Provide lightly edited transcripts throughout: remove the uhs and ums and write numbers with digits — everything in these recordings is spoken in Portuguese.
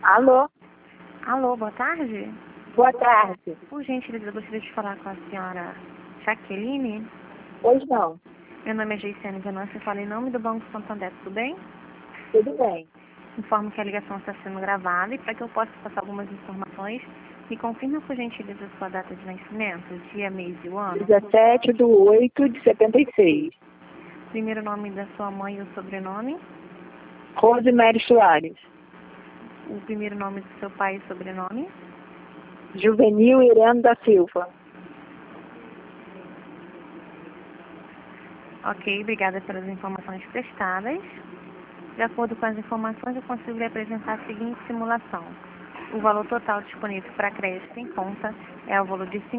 Alô, Alô, boa tarde. boa tarde. Por gentileza, eu gostaria de falar com a senhora Jaqueline. Pois não, Meu nome é Geiciane Venâncio, eu falo em nome do Banco Santander, tudo bem? tudo bem. Informo que a ligação está sendo gravada e para que eu possa passar algumas informações, me confirma por gentileza a sua data de nascimento, dia, mês e o ano. 17/8/76. Primeiro nome da sua mãe e o sobrenome. Rosemary Soares. O primeiro nome do seu pai e sobrenome. Juvenil Irene da Silva. Ok, obrigada pelas informações prestadas. De acordo com as informações, eu consigo lhe apresentar a seguinte simulação. O valor total disponível para crédito em conta é o valor de R$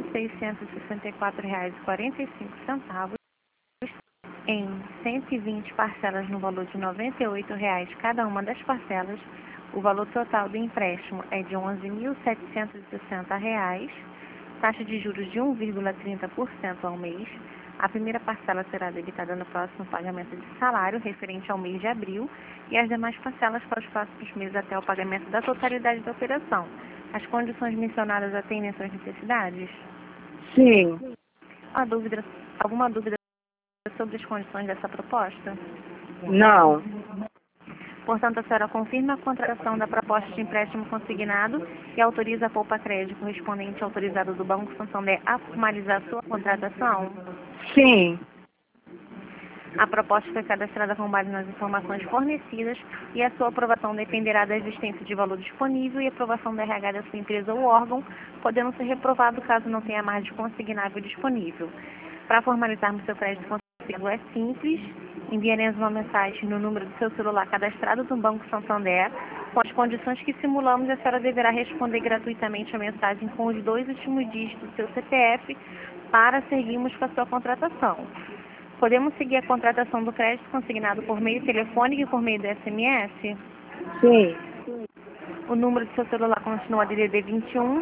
5.664,45 em 120 parcelas no valor de R$ 98 cada uma das parcelas. O valor total do empréstimo é de R$ 11.760, taxa de juros de 1,30% ao mês. A primeira parcela será debitada no próximo pagamento de salário, referente ao mês de abril, e as demais parcelas para os próximos meses até o pagamento da totalidade da operação. As condições mencionadas atendem às suas necessidades? Sim, Alguma dúvida sobre as condições dessa proposta? não. Portanto, a senhora confirma a contratação da proposta de empréstimo consignado e autoriza a Poupa Crédito correspondente autorizado do Banco Santander a formalizar sua contratação? Sim, A proposta foi cadastrada com base nas informações fornecidas e a sua aprovação dependerá da existência de valor disponível e aprovação da RH da sua empresa ou órgão, podendo ser reprovado caso não tenha margem consignável disponível. Para formalizarmos seu crédito consigo é simples, enviaremos uma mensagem no número do seu celular cadastrado no Banco Santander, com as condições que simulamos, a senhora deverá responder gratuitamente a mensagem com os 2 últimos dígitos do seu CPF para seguirmos com a sua contratação. Podemos seguir a contratação do crédito consignado por meio telefônico e por meio do SMS? sim. O número do seu celular continua DDD 21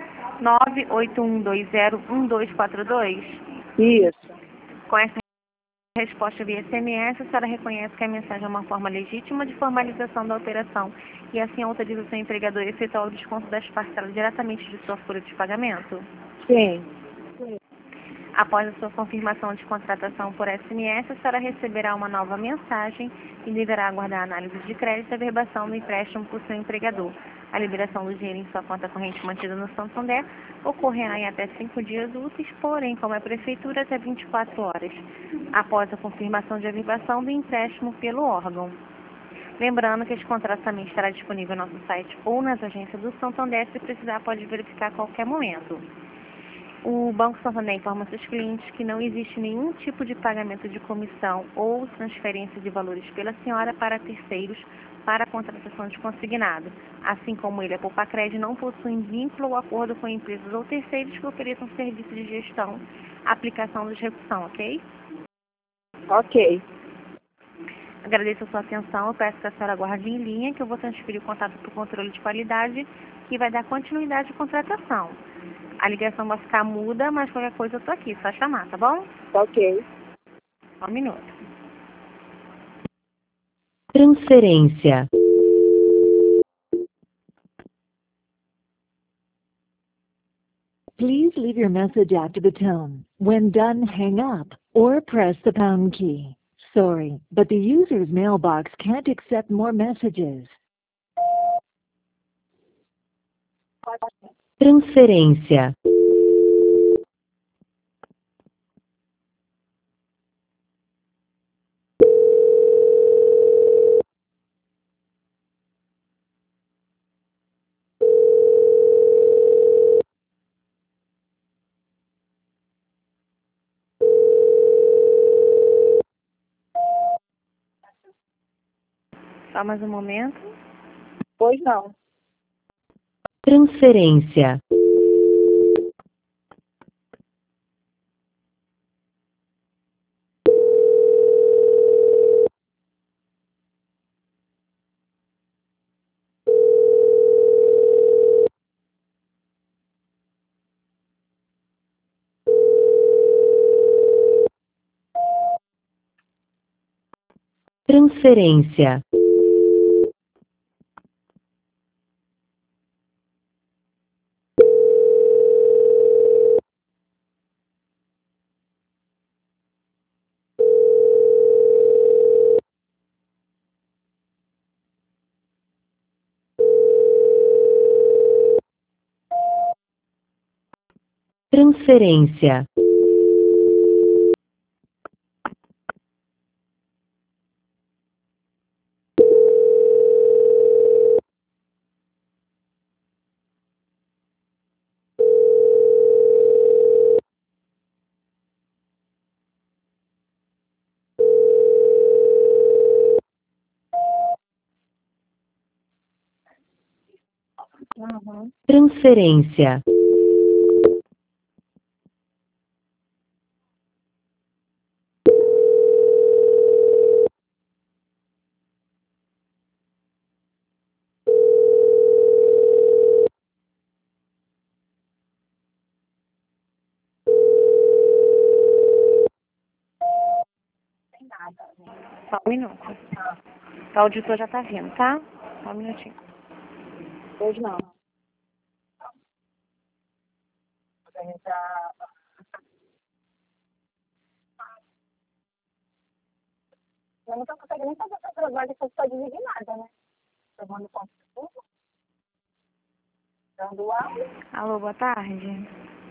981201242? Isso. Com essa resposta via SMS, a senhora reconhece que a mensagem é uma forma legítima de formalização da operação e assim autoriza o seu empregador a efetuar o desconto das parcelas diretamente de sua folha de pagamento? Sim. Após a sua confirmação de contratação por SMS, a senhora receberá uma nova mensagem e deverá aguardar a análise de crédito e a verbação do empréstimo por seu empregador. A liberação do dinheiro em sua conta corrente mantida no Santander ocorrerá em até 5 dias úteis, porém, como é prefeitura, até 24 horas, após a confirmação de averbação do empréstimo pelo órgão. Lembrando que esse contrato também estará disponível no nosso site ou nas agências do Santander, se precisar pode verificar a qualquer momento. O Banco Santander informa seus clientes que não existe nenhum tipo de pagamento de comissão ou transferência de valores pela senhora para terceiros para a contratação de consignado. Assim como ele, a Poupa Crédito não possui vínculo ou acordo com empresas ou terceiros que ofereçam serviço de gestão, aplicação de execução, ok? Ok. Agradeço a sua atenção, eu peço que a senhora aguarde em linha, que eu vou transferir o contato para o controle de qualidade, que vai dar continuidade à contratação. A ligação vai ficar muda, mas qualquer coisa eu estou aqui, só chamar, tá bom? Ok. Só um minuto. Transferência. Please leave your message after the tone. When done, hang up or press the pound key. Sorry, but the user's mailbox can't accept more messages. Transferência. Só mais um momento. Pois não. Transferência. Transferência. Transferência. Uhum. Transferência. Só um minuto. O auditor já tá vindo, tá? Só um minutinho. Pois não. Eu não tô conseguindo nem fazer essa trabalho que eu estou designada, né? Tomando conta de tudo. Dando aula. Alô, boa tarde.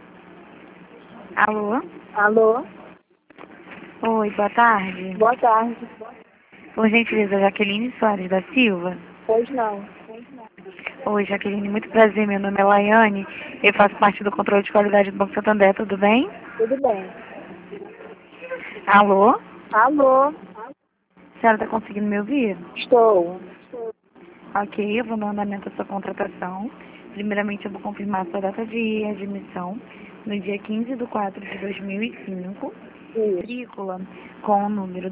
Alô? Alô? Oi, boa tarde. Boa tarde. Por gentileza, Jaqueline Soares da Silva. Pois não. Oi, Jaqueline, muito prazer. Meu nome é Laiane. Eu faço parte do controle de qualidade do Banco Santander, tudo bem? Tudo bem. Alô? Alô? A senhora está conseguindo me ouvir? Estou. Ok, eu vou no andamento da sua contratação. Primeiramente, eu vou confirmar a sua data de admissão no dia 15 de 4 de 2005. Isso. Matrícula com o número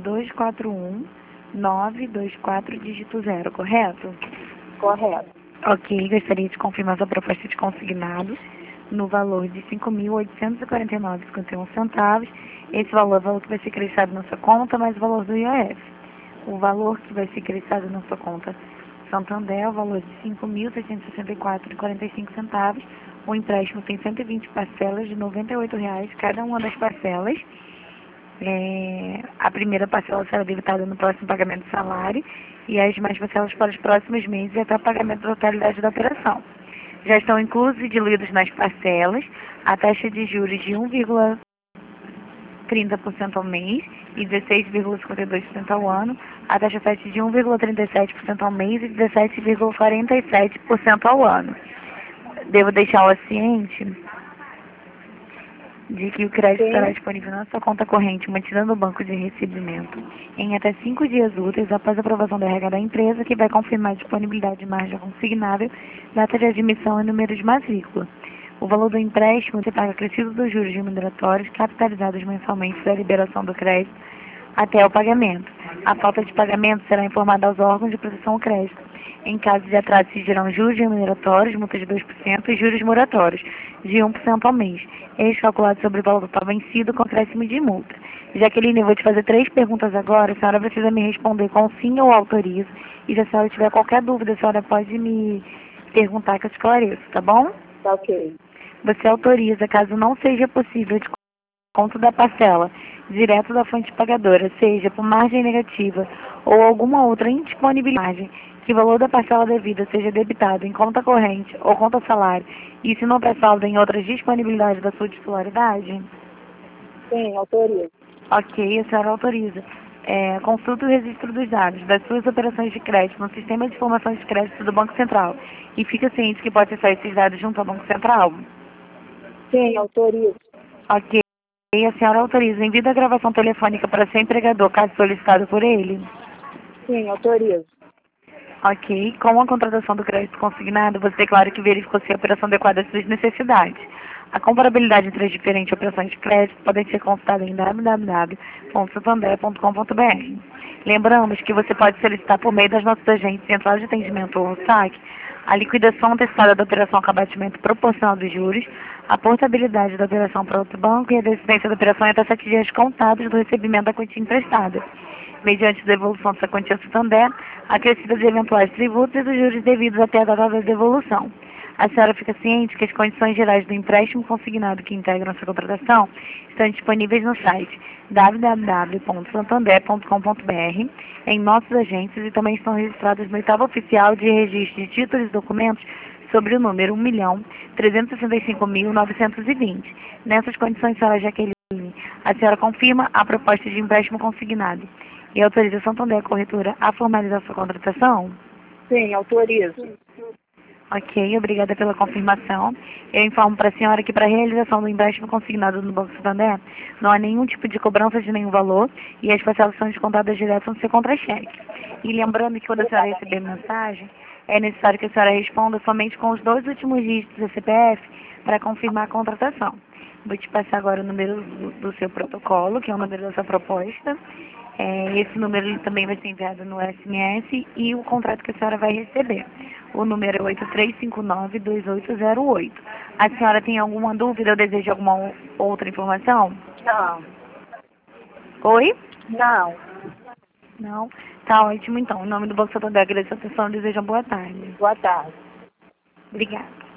241924 dígito 0, correto? Correto. Ok, gostaria de confirmar sua proposta de consignado no valor de R$ 5.849,51. Esse valor é o valor que vai ser acrescido na sua conta, mais o valor do IOF. O valor que vai ser acrescido na sua conta Santander é o valor de R$ 5.664,45. O empréstimo tem 120 parcelas de R$ 98,00 cada uma das parcelas. A primeira parcela será debitada no próximo pagamento do salário e as demais parcelas para os próximos meses até o pagamento da totalidade da operação. Já estão inclusos e diluídos nas parcelas a taxa de juros de 1,30% ao mês e 16,52% ao ano, a taxa FET de 1,37% ao mês e 17,47% ao ano. Devo deixá-la ciente de que o crédito Sim. estará disponível na sua conta corrente, mantida no banco de recebimento, em até 5 dias úteis após a aprovação da RH da empresa, que vai confirmar a disponibilidade de margem consignável, data de admissão e número de matrícula. O valor do empréstimo se paga acrescido dos juros remuneratórios capitalizados mensalmente da liberação do crédito até o pagamento. A falta de pagamento será informada aos órgãos de proteção ao crédito. Em caso de atraso, se dirão juros remuneratórios, multa de 2% e juros moratórios, de 1% ao mês. Eles calculados sobre o valor total vencido com acréscimo de multa. Jaqueline, eu vou te fazer 3 perguntas agora. A senhora precisa me responder com sim ou autorizo. E se a senhora tiver qualquer dúvida, a senhora pode me perguntar que eu esclareço, tá bom? Tá ok. Você autoriza, caso não seja possível, de conto da parcela direto da fonte pagadora, seja por margem negativa ou alguma outra indisponibilidade, que o valor da parcela devida seja debitado em conta corrente ou conta salário, e se não der saldo em outras disponibilidades da sua titularidade? Sim, autorizo. Ok, a senhora autoriza. Consulta o registro dos dados das suas operações de crédito no sistema de informações de crédito do Banco Central e fica ciente que pode acessar esses dados junto ao Banco Central? Sim, autorizo. Ok. E a senhora autoriza envio da gravação telefônica para seu empregador, caso solicitado por ele? Sim, autorizo. Ok. Com a contratação do crédito consignado, você declara que verificou se a operação adequada às suas necessidades. A comparabilidade entre as diferentes operações de crédito podem ser consultada em www.santander.com.br. Lembramos que você pode solicitar por meio das nossas agentes Central de Atendimento ou SAC a liquidação antecipada da operação com abatimento proporcional dos juros, a portabilidade da operação para outro banco e a desistência da operação em até 7 dias contados do recebimento da quantia emprestada, mediante devolução dessa quantia ao Santander, acrescida de eventuais tributos e dos juros devidos até a data da devolução. A senhora fica ciente que as condições gerais do empréstimo consignado que integram essa contratação estão disponíveis no site www.santander.com.br, em nossos agentes e também estão registradas no oitavo oficial de registro de títulos e documentos sobre o número 1.365.920. Nessas condições, senhora Jaqueline, a senhora confirma a proposta de empréstimo consignado e autoriza a Santander Corretora a formalizar sua contratação? Sim, autorizo. Ok, obrigada pela confirmação. Eu informo para a senhora que para a realização do empréstimo consignado no Banco Santander, não há nenhum tipo de cobrança de nenhum valor e as parcelas são descontadas direto no seu contra-cheque. E lembrando que quando a senhora receber a mensagem, é necessário que a senhora responda somente com os 2 últimos dígitos do CPF para confirmar a contratação. Vou te passar agora o número do seu protocolo, que é o número da sua proposta. Esse número ele também vai ser enviado no SMS e o contrato que a senhora vai receber. O número é 8359-2808. A senhora tem alguma dúvida ou deseja alguma outra informação? Não. Oi? Não. Não? Tá ótimo, então. Em nome do Banco Santander, agradeço a atenção e desejo uma boa tarde. Boa tarde. Obrigada.